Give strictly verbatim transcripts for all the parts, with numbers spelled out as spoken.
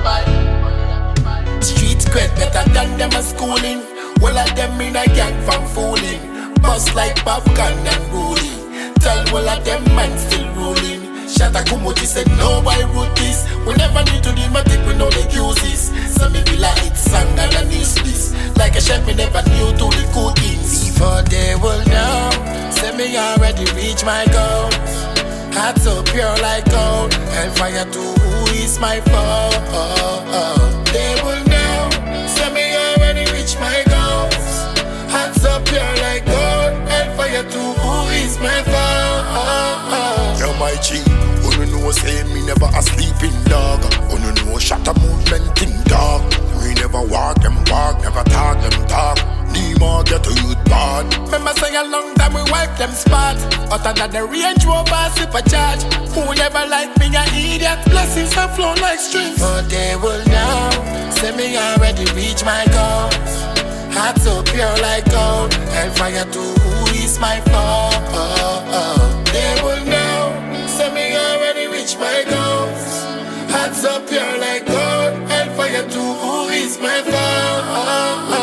Street cred better than them a schooling. All of them in a gang from fooling. Bust like popcorn and rolling. Tell all of them man still ruling. Shatta Kumuji said no why root this. We never need to deal my thing with no excuses. So me be like it's song and I news this. Like a chef me never knew to the cookings. Before they will know, say me already reach my goals. Heart so pure like gold. Hellfire to who is my foe. They will know, say me already reach my goals. Heart so pure like gold. Hellfire to who is my foe. Yo my G, you know say me never a sleeping dog. You know shut a movement in dog. We never walk them walk, never talk them talk. Nemo get to youth bad. Remember say a long time we wipe them spot. Other than the Range Rover supercharge. Who never like me a idiot. Blessings have flown like streams. But they will know, say me already reach my goals. Heart so pure like gold. Hellfire to who is my foe. They will know, say me already reach my goals. Heart so pure like gold. Hellfire to who is my foe.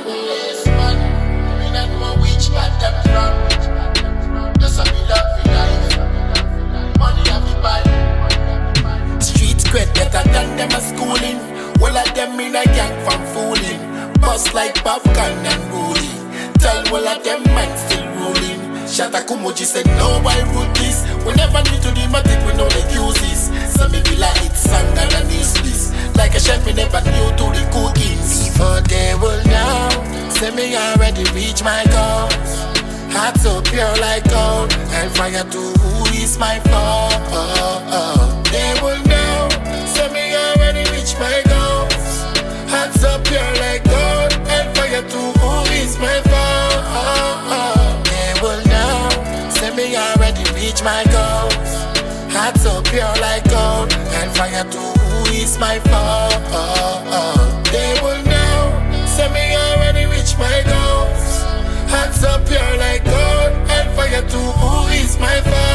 Street cred better than them a schooling. All of them in a gang from fooling. Bust like popcorn and rolling. Tell all of them man still ruling. Shatta Kumuji said no why root this. We never need to deal my thing with no excuses. So me be like it's song and I news this. Like a chef me never knew to the cookings. Before they will know, say me already reach my goals. Heart so pure like gold. Hellfire to who is my foe. They will know, say me already reach my goals. Heart so pure like gold. Hellfire to who is my foe. They will know, say me already reach my goals. Heart so pure like gold. Hellfire to who is my foe. They will know, say me already reach my goals. Heart so pure like gold. Hellfire to who is my foe.